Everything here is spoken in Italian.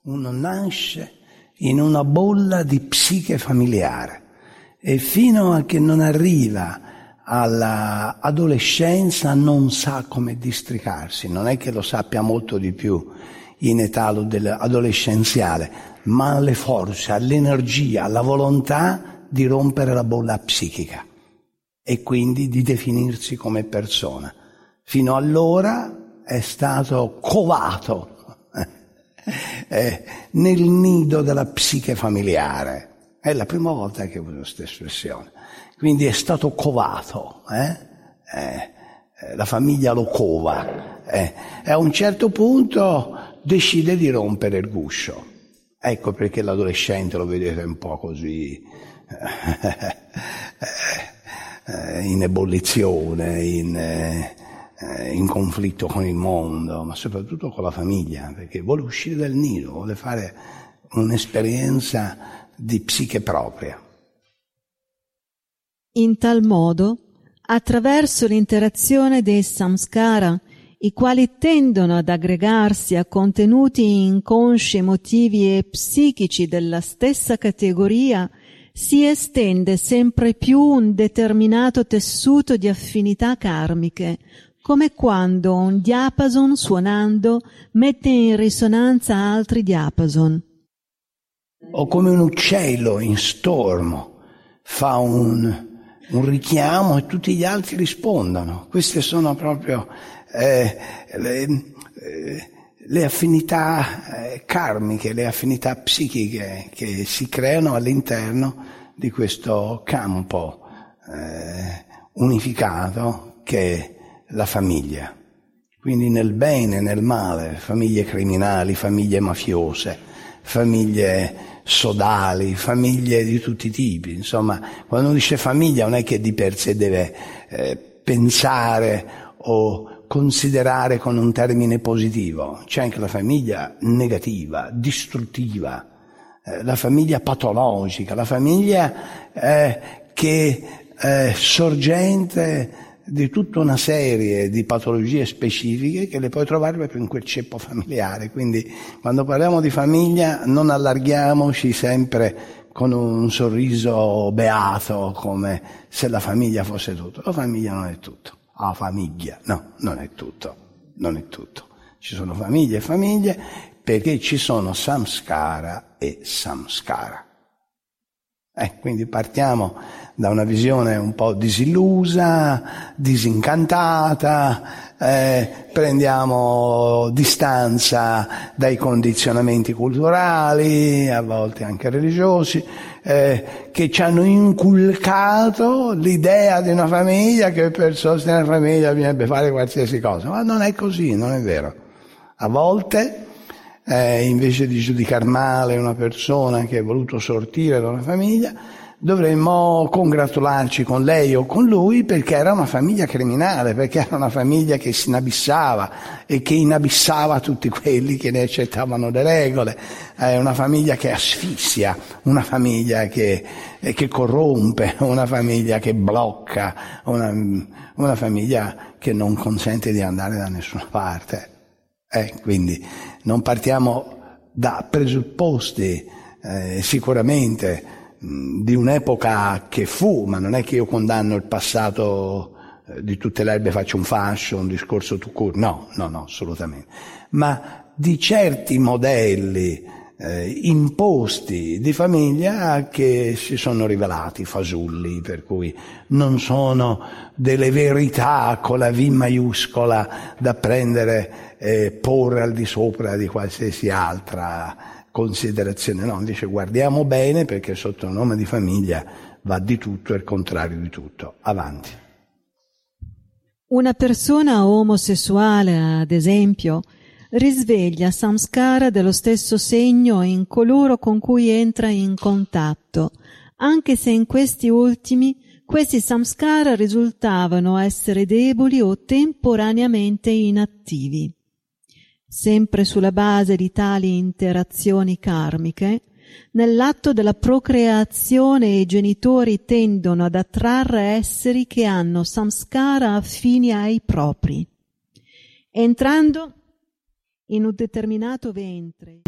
Uno nasce in una bolla di psiche familiare e fino a che non arriva all'adolescenza non sa come districarsi. Non è che lo sappia molto di più in età adolescenziale, ma ha le forze, ha l'energia, la volontà di rompere la bolla psichica e quindi di definirsi come persona. Fino allora è stato covato nel nido della psiche familiare. È la prima volta che uso questa espressione. Quindi è stato covato, la famiglia lo cova, e a un certo punto decide di rompere il guscio. Ecco perché l'adolescente lo vedete un po' così in ebollizione, in conflitto con il mondo, ma soprattutto con la famiglia, perché vuole uscire dal nido, vuole fare un'esperienza di psiche propria. In tal modo, attraverso l'interazione dei samskara, i quali tendono ad aggregarsi a contenuti inconsci, emotivi e psichici della stessa categoria, si estende sempre più un determinato tessuto di affinità karmiche, come quando un diapason suonando mette in risonanza altri diapason. O come un uccello in stormo fa un richiamo e tutti gli altri rispondono. Queste sono proprio le affinità karmiche, le affinità psichiche che si creano all'interno di questo campo unificato che è la famiglia. Quindi nel bene e nel male, famiglie criminali, famiglie mafiose, famiglie sodali, famiglie di tutti i tipi. Insomma, quando uno dice famiglia non è che di per sé deve pensare o considerare con un termine positivo. C'è anche la famiglia negativa, distruttiva, la famiglia patologica, la famiglia che è sorgente di tutta una serie di patologie specifiche che le puoi trovare proprio in quel ceppo familiare. Quindi quando parliamo di famiglia non allarghiamoci sempre con un sorriso beato come se la famiglia fosse tutto. La famiglia non è tutto. La famiglia, no, non è tutto. Non è tutto. Ci sono famiglie e famiglie perché ci sono samskara e samskara. Quindi partiamo da una visione un po' disillusa, disincantata, prendiamo distanza dai condizionamenti culturali, a volte anche religiosi, che ci hanno inculcato l'idea di una famiglia che per sostenere la famiglia bisognerebbe fare qualsiasi cosa. Ma non è così, non è vero. A volte invece di giudicare male una persona che ha voluto sortire da una famiglia, dovremmo congratularci con lei o con lui perché era una famiglia criminale, perché era una famiglia che si inabissava e che inabissava tutti quelli che ne accettavano le regole, una famiglia che asfissia, una famiglia che corrompe, una famiglia che blocca, una famiglia che non consente di andare da nessuna parte. Quindi non partiamo da presupposti sicuramente di un'epoca che fu, ma non è che io condanno il passato di tutte le erbe faccio un fascio, un discorso tout court, no, assolutamente, ma di certi modelli imposti di famiglia che si sono rivelati fasulli, per cui non sono delle verità con la V maiuscola da prendere e porre al di sopra di qualsiasi altra considerazione. No, dice guardiamo bene perché sotto il nome di famiglia va di tutto e il contrario di tutto. Avanti. Una persona omosessuale, ad esempio, risveglia samskara dello stesso segno in coloro con cui entra in contatto, anche se in questi samskara risultavano essere deboli o temporaneamente inattivi. Sempre sulla base di tali interazioni karmiche, nell'atto della procreazione i genitori tendono ad attrarre esseri che hanno samskara affini ai propri. Entrando in un determinato ventre